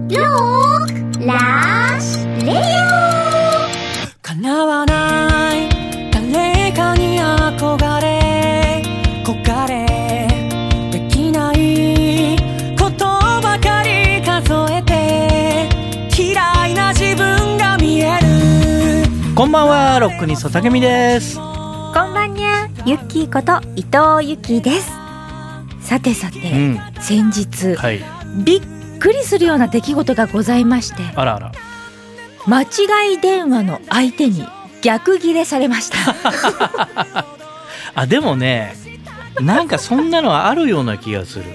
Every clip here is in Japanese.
ロックラッシュレディオ。 叶わない誰かに憧れ焦れできないことばかり数えて嫌いな自分が見える。こんばんは、ロックニストたけみです。 こんばんにゃ、ゆっきーこと伊藤ゆきです。さて、先日、 はい、 びっくりするような出来事がございまして、 あらあら、 間違い電話の相手に逆ギレされましたあ、でもね、なんかそんなのはあるような気がする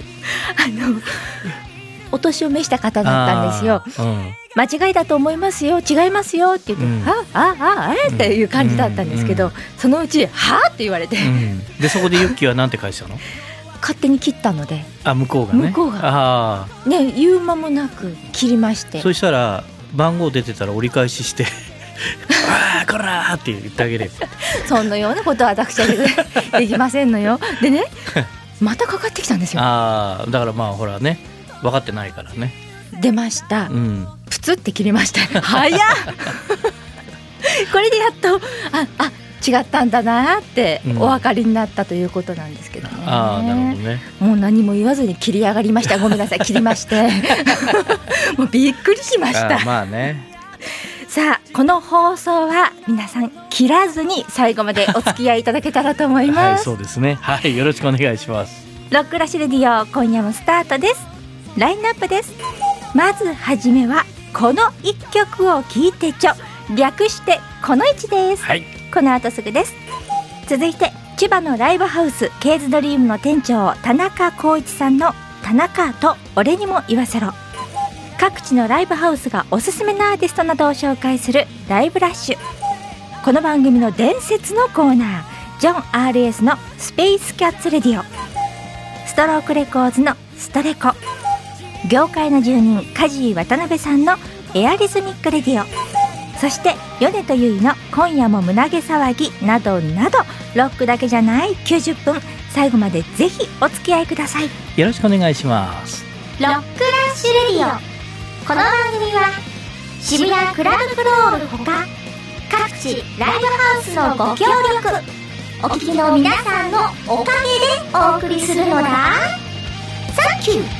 お年を召した方だったんですよ、間違いだと思いますよ、違いますよって言って、っていう感じだったんですけど、そのうちはって言われて、 でそこでユッキーはなんて返したの？ 勝手に切ったので、 向こうがね、 言う間もなく切りまして、 そしたら番号出てたら折り返ししてあーこらーって言ってあげればそんなようなことは私はできませんのよ。でねまたかかってきたんですよ。 だからまあほらね、分かってないからね。 出ました、プツって切りました早っこれでやっと違ったんだなってお分かりになったということなんですけどね。 なるほどね。 もう何も言わずに切り上がりました。ごめんなさい、切りましてもうびっくりしました。 まあね。 さあ、この放送は皆さん切らずに最後までお付き合いいただけたらと思います、 はい、そうですね。はい、よろしくお願いします。 ロックラッシュレディオ、今夜もスタートです。ラインナップです。まずはじめはこの一曲を聴いてちょ、略してこの1です、この後すぐです。続いて千葉のライブハウスケーズドリームの店長田中光一さんの田中と俺にも言わせろ。各地のライブハウスがおすすめのアーティストなどを紹介するライブラッシュ。この番組の伝説のコーナー、ジョン RS のスペースキャッツレディオ、ストロークレコーズのストレコ、業界の住人梶井渡辺さんのエアリズミックレディオ、そして米とゆいの今夜も胸毛騒ぎなどなど、ロックだけじゃない90分、最後までぜひお付き合いください。 よろしくお願いします。 ロックラッシュレディオ。この番組は渋谷クラブクロールほか各地ライブハウスのご協力、お聞きの皆さんのおかげでお送りするのだ。サンキュー。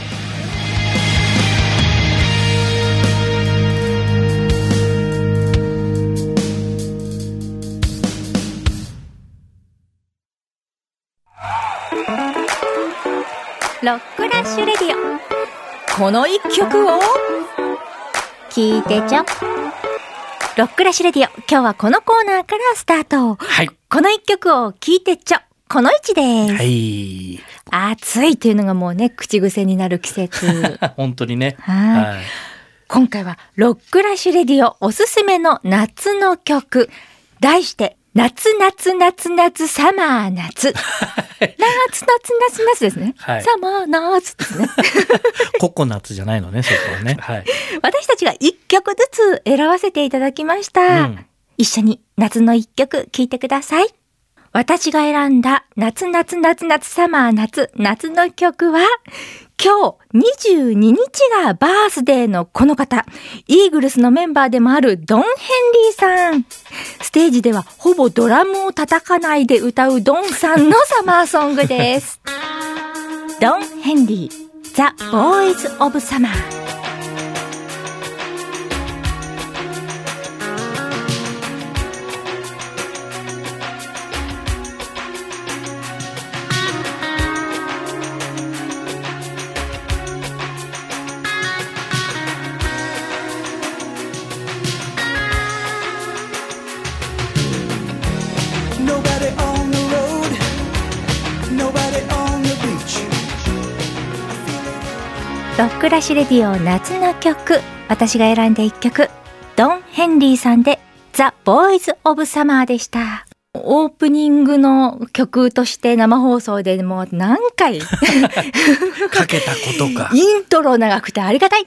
ロックラッシュレディオ、この一曲を聞いてちょ。 ロックラッシュレディオ、今日はこのコーナーからスタート。この一曲を聞いてちょ、この1です。暑いというのがもうね、口癖になる季節本当にね。 今回はロックラッシュレディオおすすめの夏の曲、題して夏夏夏夏サマー夏夏夏夏夏ですね、サマー夏ですねココナッツじゃないのね、そこはね、 私たちが1曲ずつ選ばせていただきました、一緒に夏の1曲聴いてください。私が選んだ夏夏夏夏サマー夏夏の曲は、今日22日がバースデーのこの方、イーグルスのメンバーでもあるドン・ヘンリーさん。ステージではほぼドラムを叩かないで歌うドンさんのサマーソングですドン・ヘンリー、The Boys of Summer。ロックラッシュレディオ夏の曲、私が選んだ一曲、ドン・ヘンリーさんで The Boys of Summer でした。オープニングの曲として生放送でもう何回かけたことか。 イントロ長くてありがたい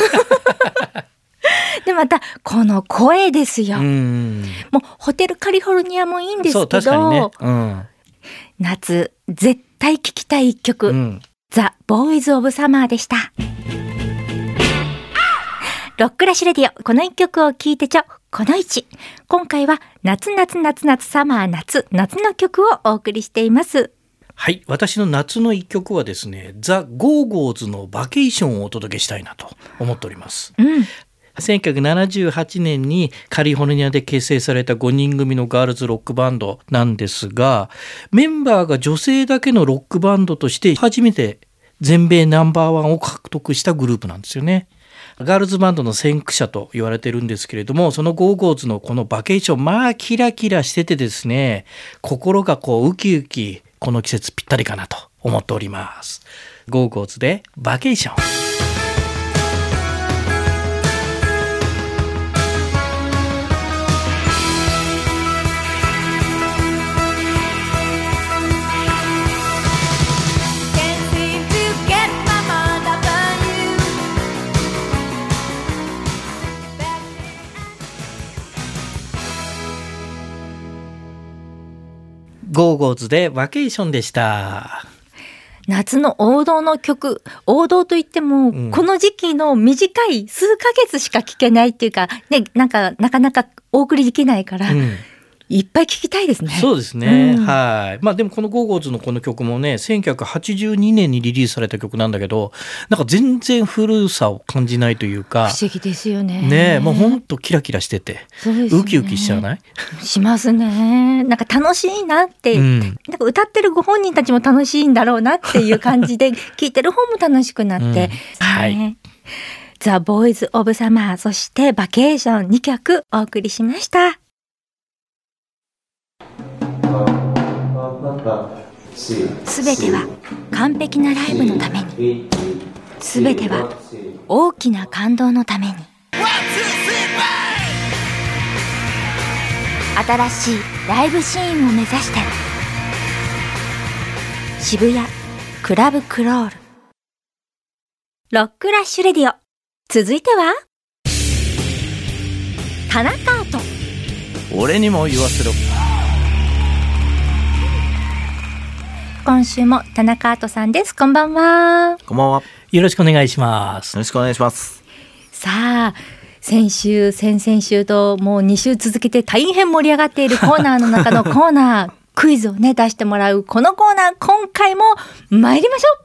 でまたこの声ですよ。もうホテルカリフォルニアもいいんですけど、夏絶対聴きたい一曲、The Boys of Summer でした。 ロックラッシュレディオ、この一曲を聴いてちょ、この1。今回は夏サマー夏の曲をお送りしています。 はい、私の夏の一曲はですね、ザ・ゴーゴーズのバケーションをお届けしたいなと思っております。1978年にカリフォルニアで結成された5人組のガールズロックバンドなんですが、メンバーが女性だけのロックバンドとして初めて全米ナンバーワンを獲得したグループなんですよね。ガールズバンドの先駆者と言われてるんですけれども、そのゴーゴーズのこのバケーション、まあキラキラしててですね、心がこうウキウキ、この季節ぴったりかなと思っております。ゴーゴーズでバケーション。ゴーゴーズでバケーションでした。 夏の王道の曲、王道といっても、この時期の短い数ヶ月しか聴けないっていうか、ね、なかなかお送りできないから、いっぱい聴きたいですね。 そうですね、はい。まあでもこのゴーゴーズのこの曲もね、1982年にリリースされた曲なんだけど、なんか全然古さを感じないというか、 不思議ですよね。 ね、もうほんとキラキラしてて、そうですね、ウキウキしちゃわない？ しますね。なんか楽しいなって、なんか歌ってるご本人たちも楽しいんだろうなっていう感じで聴いてる方も楽しくなって、はい。ザ・ボーイズ・オブ・サマー、そしてバケーション2曲お送りしました。すべては完璧なライブのために、すべては大きな感動のために、新しいライブシーンを目指して渋谷クラブクロール、ロックラッシュレディオ。続いては田中アート。 俺にも言わせろ。 今週も田中アートさんです。こんばんは。 こんばんは。 よろしくお願いします。 よろしくお願いします。 さあ、先週先々週ともう2週続けて大変盛り上がっているコーナーの中のコーナークイズをね出してもらうこのコーナー、今回も参りましょ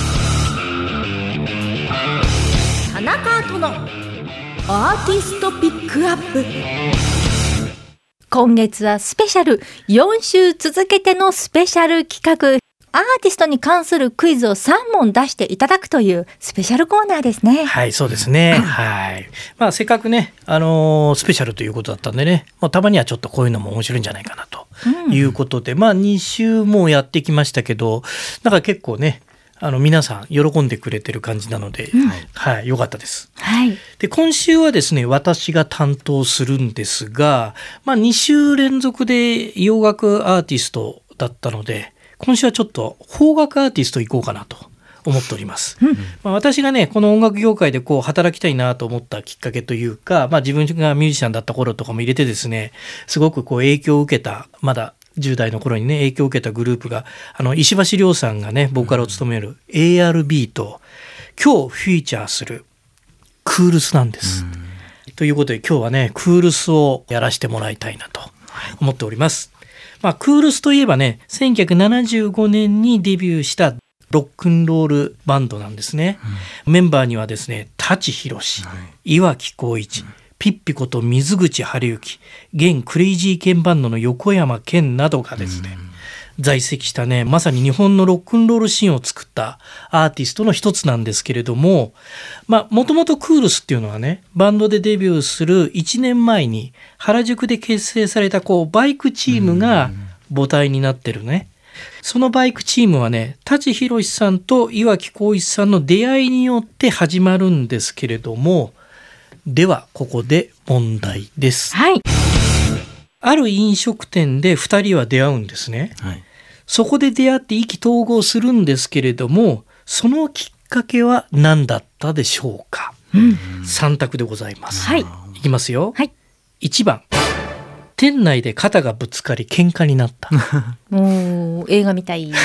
う。田中アートのアーティストピックアップ。今月はスペシャル4週続けてのスペシャル企画、アーティストに関するクイズを3問出していただくというスペシャルコーナーですね。 はい、そうですね。はい。まあせっかくね、スペシャルということだったんでね、もうたまにはちょっとこういうのも面白いんじゃないかなということで、まあ2週もやってきましたけど、なんか結構ね、皆さん喜んでくれてる感じなので、はい、良かったです。 はい。 で、今週はですね、私が担当するんですが、まあ2週連続で洋楽アーティストだったので、今週はちょっと邦楽アーティスト行こうかなと思っております。まあ、私がね、この音楽業界でこう働きたいなと思ったきっかけというか、まあ自分がミュージシャンだった頃とかも入れてですね、すごくこう影響を受けた、まだ10代の頃にね、影響を受けたグループが、石橋亮さんがね、ボーカルを務める ARB と、今日フィーチャーするクールスなんです。ということで今日はね、クールスをやらせてもらいたいなと思っております。まあ、クールスといえばね、1975年にデビューしたロックンロールバンドなんですね。メンバーにはですね、舘ひろし、岩城浩一、ピッピこと水口晴之、現クレイジーケンバンドの横山健などがですね、在籍したね、まさに日本のロックンロールシーンを作ったアーティストの一つなんですけれども、まあもともとクールスっていうのはね、バンドでデビューする1年前に原宿で結成されたこうバイクチームが母体になってるね。そのバイクチームはね、舘ひろしさんと岩城浩一さんの出会いによって始まるんですけれども、ではここで問題です。 はい。 ある飲食店で2人は出会うんですね。 はい。 そこで出会って意気投合するんですけれども、そのきっかけは何だったでしょうか。3択でございます。 はい。 いきますよ。 はい。 1番、店内で肩がぶつかり喧嘩になった。 もう映画みたい。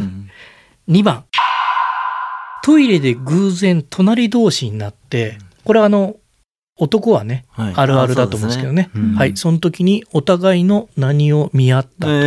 2番、トイレで偶然隣同士になって、これは男はね、 はいあるあるだと思うんですけどね。 そうですねはい、その時にお互いの何を見合った。はい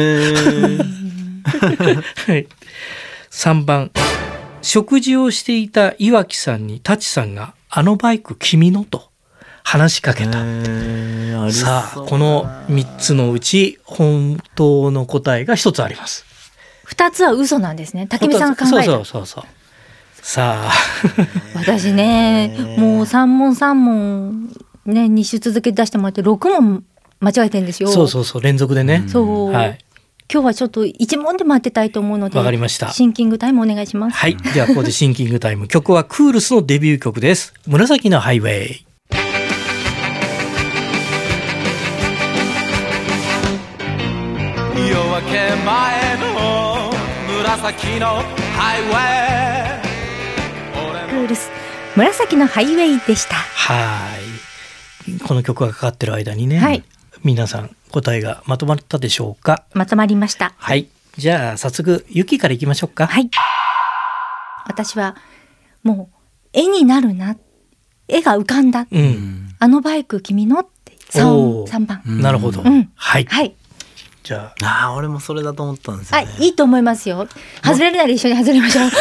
、3番、食事をしていた岩木さんに舘さんがあのバイク君のと話しかけた。さあこの3つのうち本当の答えが1つあります。 2つは嘘なんですね。武見さんが考えた。 そうさあ私ね、もう3問3問ね2週続けて出してもらって6問間違えてるんですよ。 そう連続でね。 そう、 はい、 今日はちょっと1問で待ってたいと思うので、 わかりました。 シンキングタイムお願いします。 はい、ではここでシンキングタイム。曲はクールスのデビュー曲です。紫のハイウェイ。 夜明け前の紫のハイウェイ。 クールス紫のハイウェイでした。 はい、この曲がかかってる間にね、 はい、 皆さん答えがまとまったでしょうか。 まとまりました。 はい、じゃあ早速ゆきからいきましょうか。 はい、私はもう絵になるな、絵が浮かんだ、あのバイク君のって 3番、 なるほど、はい、 はい、 じゃあ俺もそれだと思ったんですよね。 いいと思いますよ。外れるなら一緒に外れましょう。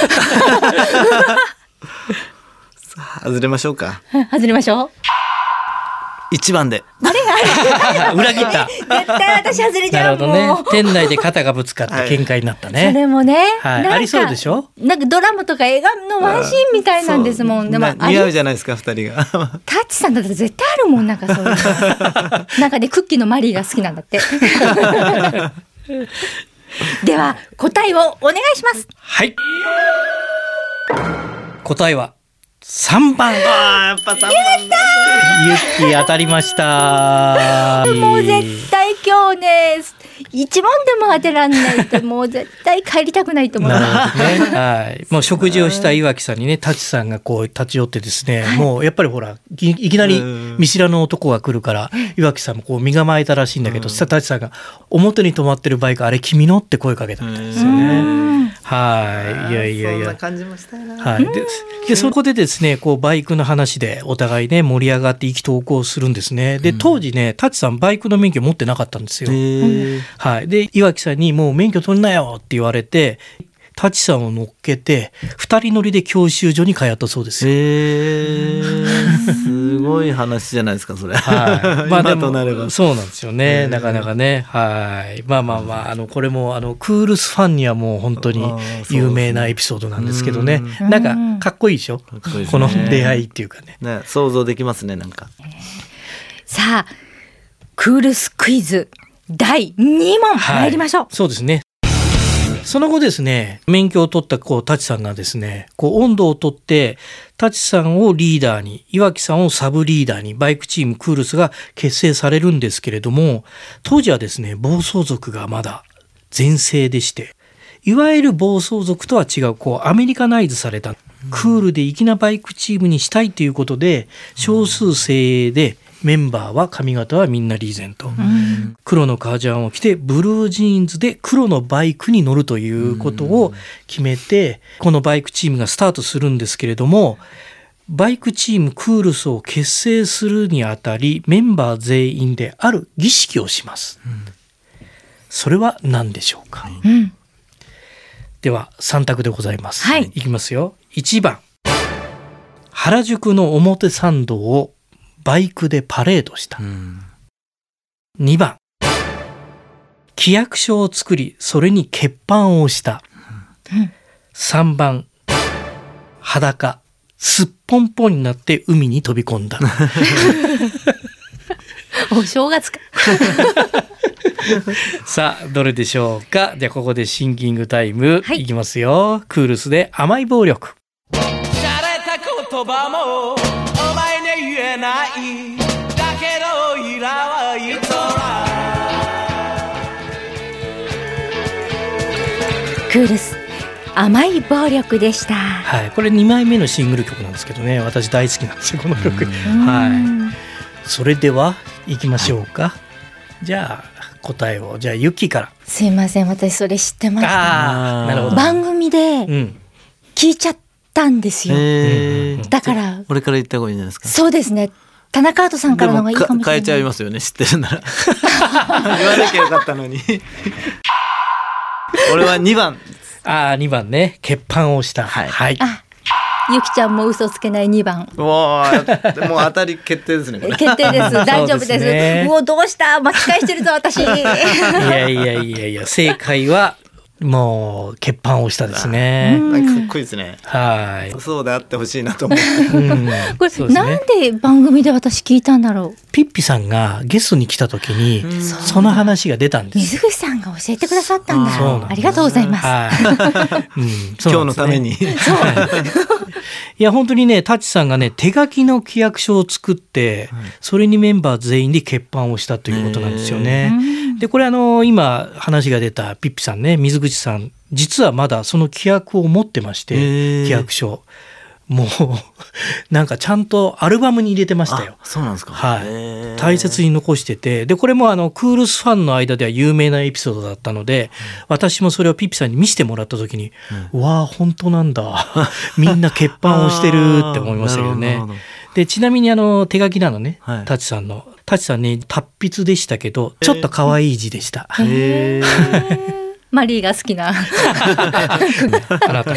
外れましょうか。 外れましょう。 1番で。 裏切った。 絶対私外れちゃう。 なるほどね。店内で肩がぶつかって喧嘩になったね。 それもね、 はい、ありそうでしょ。 なんかドラマとか映画のワンシーンみたいなんですもん。でも似合うじゃないですか2人が。 タッチさんだったら絶対あるもん、なんかそういうの。なんかね、クッキーのマリーが好きなんだって。では答えをお願いします。 はい。答えは3番。 やっぱ3番。 ゆっき当たりました。 もう絶対今日ね、一問でも当てらんないともう絶対帰りたくないと思う。 なるほどね。はい。もう食事をした岩木さんにね、舘さんがこう立ち寄ってですね、もうやっぱりほらいきなり見知らぬ男が来るから岩木さんもこう身構えたらしいんだけど、舘さんが表に止まってるバイクあれ君のって声かけたんですよね。はい。いやそんな感じもしたな。 はい。でそこでですね、こうバイクの話でお互いね盛り上がって意気投合するんですね。で当時ね、舘さんバイクの免許持ってなかったんですよ。はい。で岩木さんにもう免許取んなよって言われて、舘さんを乗っけて2人乗りで教習所に通ったそうですよ。 すごい話じゃないですかそれ。 はい。まあでも今となればそうなんですよね。なかなかね。はい。まあこれもクールスファンにはもう本当に有名なエピソードなんですけどね。なんかかっこいいでしょ。 かっこいいですね。 この出会いっていうかね。 ね、想像できますねなんか。 さあクールスクイズ第2問参りましょう。 そうですね。その後ですね、免許を取った舘さんがですね、温度を取って舘さんをリーダーに、岩木さんをサブリーダーにバイクチームクールスが結成されるんですけれども、当時はですね暴走族がまだ全盛でして、いわゆる暴走族とは違うアメリカナイズされたクールで粋なバイクチームにしたいということで、少数精鋭でメンバーは髪型はみんなリーゼント、黒の革ジャンを着てブルージーンズで黒のバイクに乗るということを決めて、このバイクチームがスタートするんですけれども、バイクチームクールスを結成するにあたりメンバー全員である儀式をします。それは何でしょうか。では3択でございます。 はい、 いきますよ。1番、原宿の表参道をバイクでパレードした。2番、規約書を作りそれに欠板をした。3番、裸すっぽんぽんになって海に飛び込んだ。 お正月か。 さあどれでしょうか。じゃあここでシンキングタイム、いきますよ。クールスで甘い暴力。 洒落た言葉もお前に言えないだけどイラは言ったら。 クールス甘い暴力でした。 はい、これ2枚目のシングル曲なんですけどね、私大好きなんですよこの曲。はい。それではいきましょうか。じゃあ答えを、じゃあユキから。 すいません、私それ知ってました。 なるほど。 番組で聞いちゃったんですよ。だから俺から言った方がいいんじゃないですか。 そうですね。 田中アートさんからの方がいいかもしれない。 変えちゃいますよね、知ってるなら。言わなきゃよかったのに。俺は2番。 2番ね、欠板をした。はい。 あ、ゆきちゃんも嘘つけない2番。 もう当たり決定ですね。 決定です。大丈夫です。 ね、 もうどうした巻き返してるぞ私。いや正解はもう欠板をしたですね。 かっこいいですね。 はい。 そうであってほしいなと思って。 これ、なんで番組で私聞いたんだろう。 ピッピさんがゲストに来た時にその話が出たんです。 水口さんが教えてくださったんだ。ありがとうございます。 今日のために。 いや本当にね、タチさんがね手書きの規約書を作って、それにメンバー全員で欠板をしたということなんですよね。でこれ今話が出たピッピさんね、水口さん実はまだその規約を持ってまして、規約書もうなんかちゃんとアルバムに入れてましたよ。 そうなんですか。 はい。大切に残してて、でこれもクールスファンの間では有名なエピソードだったので、私もそれをピッピさんに見せてもらった時に、わあ本当なんだ。みんな欠板をしてるって思いましたけどね。でちなみに手書きなのね、タチさんの。タチさんね達筆でしたけど、ちょっと可愛い字でした。 マリーが好きな。 あなた。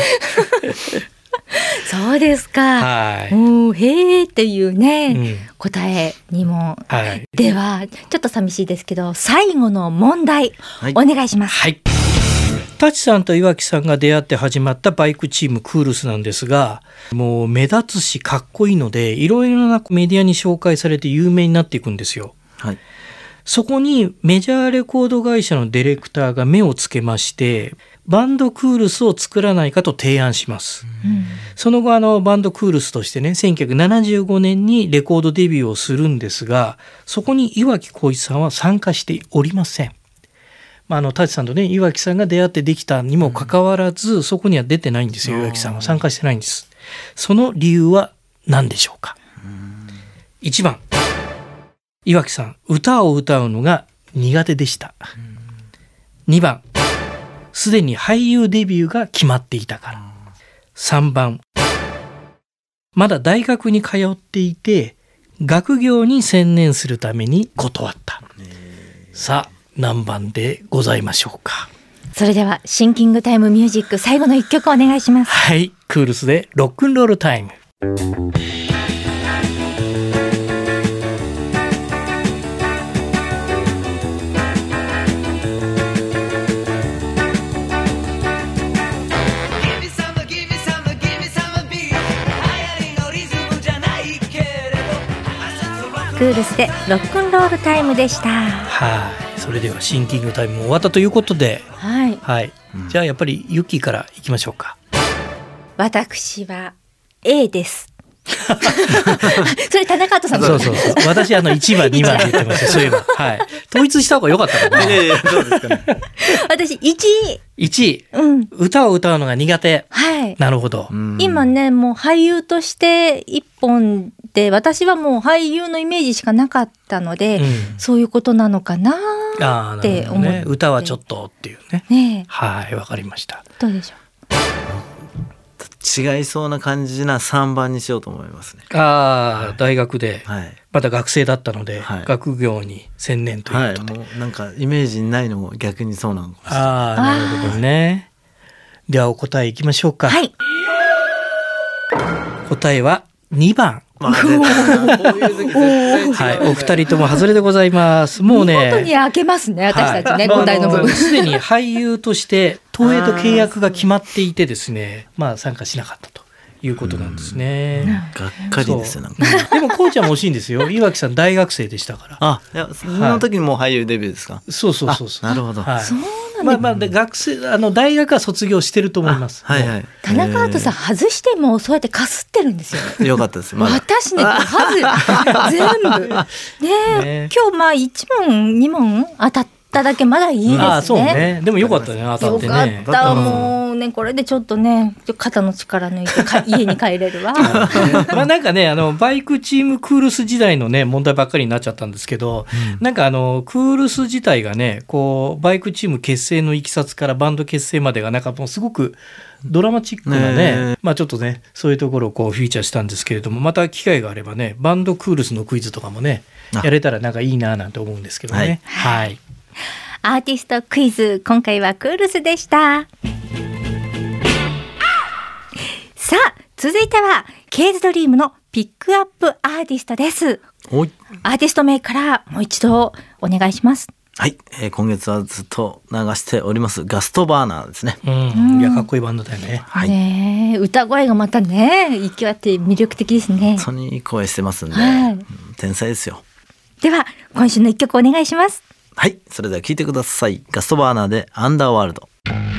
そうですか。 はい。 へーっていうね、答え2問。ではちょっと寂しいですけど、最後の問題、お願いします。 はい。タチさんと岩木さんが出会って始まったバイクチームクールスなんですが、もう目立つしかっこいいので、いろいろなメディアに紹介されて有名になっていくんですよ。はい。そこにメジャーレコード会社のディレクターが目をつけまして、バンドクールスを作らないかと提案します。その後バンドクールスとしてね、1975年にレコードデビューをするんですが、そこに岩城浩一さんは参加しておりません。タチさんとね、岩城さんが出会ってできたにもかかわらず、そこには出てないんですよ。岩城さんは参加してないんです。その理由は何でしょうか。1番、岩城さん歌を歌うのが苦手でした。2番、すでに俳優デビューが決まっていたから。3番、まだ大学に通っていて学業に専念するために断った。さあ何番でございましょうか。 それではシンキングタイムミュージック最後の1曲お願いします。 はい、クールスでロックンロールタイム。 クールスでロックンロールタイムでした。 はい、それではシンキングタイムも終わったということで、はい、じゃあやっぱりユッキーからいきましょうか。 私は A です。それ田中アートさん。 そう私1番2番で言ってました。そういえば、はい、統一した方が良かったかな。 どうですかね。 私1位、 歌を歌うのが苦手。 はい、 なるほど。 今ね、もう俳優として一本で、私はもう俳優のイメージしかなかったので、そういうことなのかなって思って、 歌はちょっとっていうね。はい、わかりました。 どうでしょう。 違いそうな感じな3番にしようと思いますね。 大学で、まだ学生だったので、学業に専念ということで、 もうなんかイメージにないのも逆にそうなのかもしれない。 なるほどね。ではお答えいきましょうか。答えは2番。はい、お二人とも外れでございます。もうね、 見事に開けますね、私たちね、答えの部分。 すでに俳優として東映と契約が決まっていてですね、参加しなかったということなんですね。 がっかりですよ。なんかでもこうちゃんも惜しいんですよ。岩城さん大学生でしたから。 いや、その時にもう俳優デビューですか。 そう。 なるほど。 で学生大学は卒業してると思います。 田中アートさん外してもそうやってかすってるんですよ。 よかったです。 私ね、全部ね、今日1問2問当たっっただけまだいいですね。 あ、そうね。でもよかったね、当たってね。 よかった、もうね、これでちょっとね、肩の力抜いて家に帰れるわ。 まあなんかね、バイクチームクールス時代のね問題ばっかりになっちゃったんですけど、なんかクールス自体がね、こうバイクチーム結成のいきさつからバンド結成までがなんかもうすごくドラマチックなね、まあちょっとねそういうところをこうフィーチャーしたんですけれども、また機会があればね、バンドクールスのクイズとかもねやれたらなんかいいななんて思うんですけどね。はい。 アーティストクイズ、今回はクールスでした。さあ、続いてはケイズドリームのピックアップアーティストです。アーティスト名からもう一度お願いします。 はい、今月はずっと流しておりますガストバーナーですね。 いやかっこいいバンドだよね。 はい、 ね、歌声がまたね勢いあって魅力的ですね。 本当にいい声してますんで、天才ですよ。 では今週の一曲お願いします。 はい、それでは聴いてください。ガストバーナーでアンダーワールド。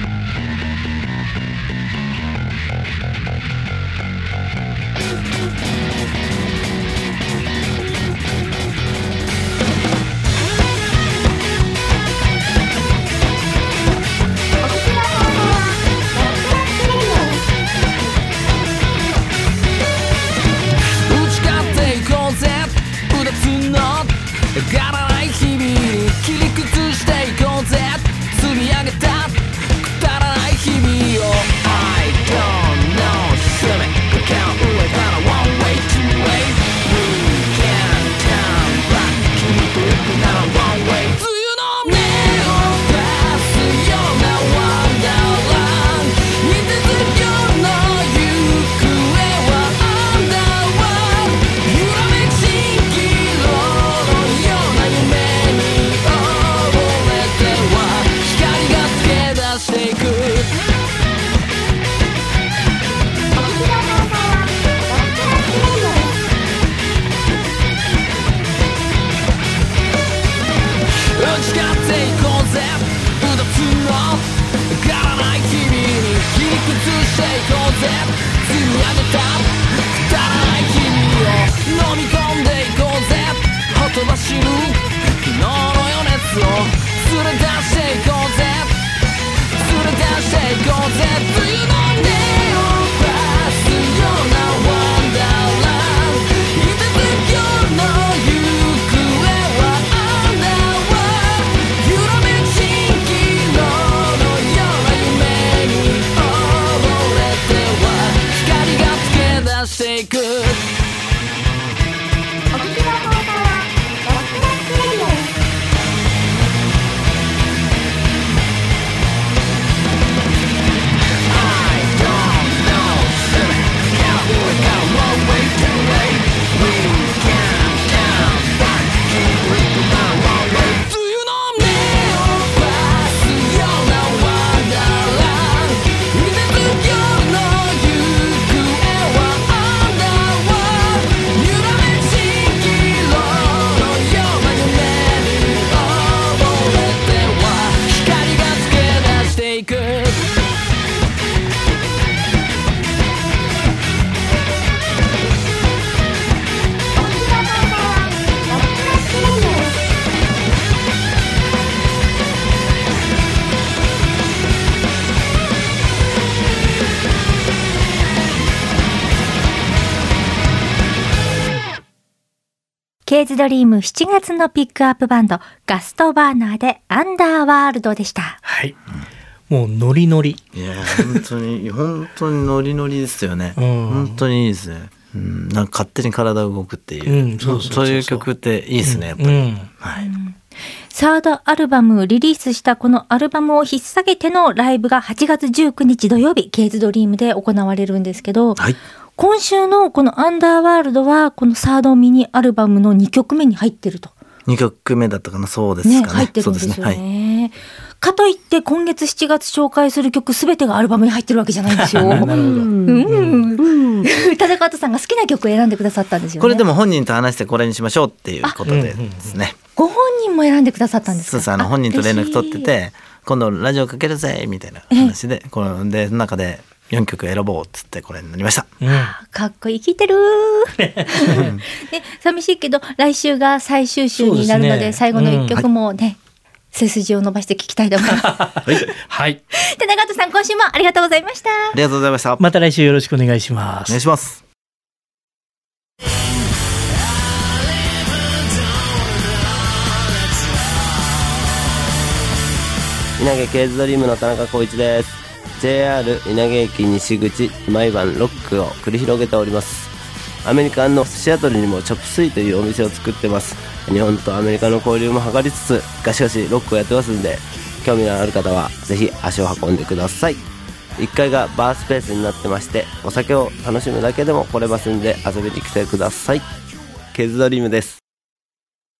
上がらない日々に切り崩していこうぜ。積み上げたくだらない日々を I don't know 進めかけ上から One way two way We can't turn back 君と行くなら One way 梅雨の目を照らすような Wonderland 似てず今日の行方は Underworld 揺らめく蜃気楼積み上げたくだらない日々を飲み込んでいこうぜ。ほとばしる昨日の余熱を連れ出していこうぜ。連れ出していこうぜ。冬のネオンバスようなワンダーランドいてず今日の行方はアンダーワールド揺らめく蜃気楼のような夢に溺れては光がつけ出していく。 ケイズドリーム7月のピックアップバンドガストバーナーでアンダーワールドでした。 はい、もうノリノリ。 いや本当に本当にノリノリですよね。本当にいいですね。なんか勝手に体動くっていう、そういう曲っていいですね、やっぱり。はい。 サードアルバムをリリースしたこのアルバムを引っ提げてのライブが8月19日土曜日ケイズドリームで行われるんですけど、 はい、 今週のこのアンダーワールドはこのサードミニアルバムの2曲目に入ってると。 2曲目だったかな、そうですかね。 入ってるんですよね。 そうですね、はい。 かといって今月7月紹介する曲すべてがアルバムに入ってるわけじゃないんですよ。なるほど。田中さんが好きな曲を選んでくださったんですよね。 これでも本人と話してこれにしましょうっていうことでですね。 ご本人も選んでくださったんですか。 そうそう、本人と連絡取ってて今度ラジオかけるぜみたいな話で、このでその中で4曲選ぼうっつってこれになりました。 かっこいい、聴いてる寂しいけど来週が最終週になるので、最後の1曲もね、 背筋を伸ばして聞きたいと思いますはい、 で長門さん、今週もありがとうございました。 ありがとうございました。 また来週よろしくお願いします。 お願いします。 稲毛ケーズドリームの田中浩一です。 JR 稲毛駅西口、毎晩ロックを繰り広げております。アメリカのシアトルにもチョップスイというお店を作ってます。日本とアメリカの交流も図りつつ、ガシガシロックをやってますんで、興味のある方はぜひ足を運んでください。1階がバースペースになってまして、お酒を楽しむだけでも来れますんで遊びに来てください。ケーズドリームです。